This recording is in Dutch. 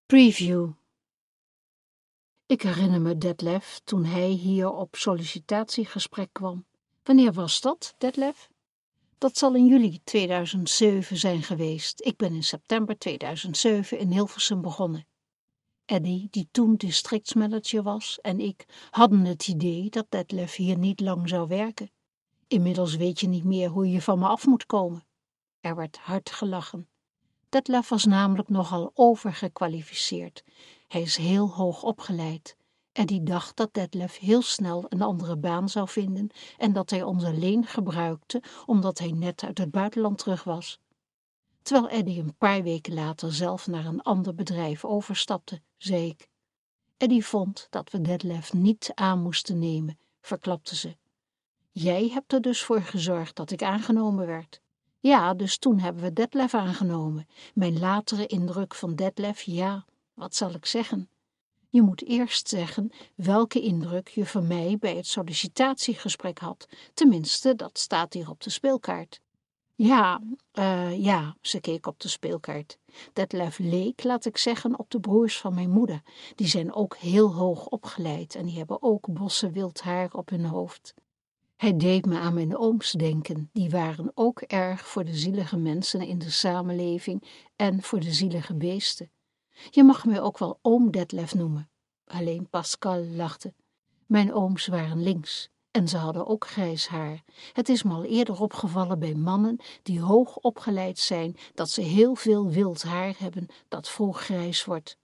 Preview. Ik herinner me Detlef toen hij hier op sollicitatiegesprek kwam. Wanneer was dat, Detlef? Dat zal in juli 2007 zijn geweest. Ik ben in september 2007 in Hilversum begonnen. Eddie, die toen districtsmanager was, en ik hadden het idee dat Detlef hier niet lang zou werken. Inmiddels weet je niet meer hoe je van me af moet komen. Er werd hard gelachen. Detlef was namelijk nogal overgekwalificeerd. Hij is heel hoog opgeleid. En die dacht dat Detlef heel snel een andere baan zou vinden en dat hij ons alleen gebruikte omdat hij net uit het buitenland terug was. Terwijl Eddie een paar weken later zelf naar een ander bedrijf overstapte, zei ik. Eddie vond dat we Detlef niet aan moesten nemen, verklapte ze. Jij hebt er dus voor gezorgd dat ik aangenomen werd. Ja, dus toen hebben we Detlef aangenomen. Mijn latere indruk van Detlef, ja, wat zal ik zeggen? Je moet eerst zeggen welke indruk je van mij bij het sollicitatiegesprek had. Tenminste, dat staat hier op de speelkaart. Ja, ze keek op de speelkaart. Detlef leek, laat ik zeggen, op de broers van mijn moeder. Die zijn ook heel hoog opgeleid en die hebben ook bossen wild haar op hun hoofd. Hij deed me aan mijn ooms denken, die waren ook erg voor de zielige mensen in de samenleving en voor de zielige beesten. Je mag mij ook wel oom Detlef noemen. Alleen Pascal lachte. Mijn ooms waren links en ze hadden ook grijs haar. Het is me al eerder opgevallen bij mannen die hoog opgeleid zijn dat ze heel veel wild haar hebben dat vroeg grijs wordt.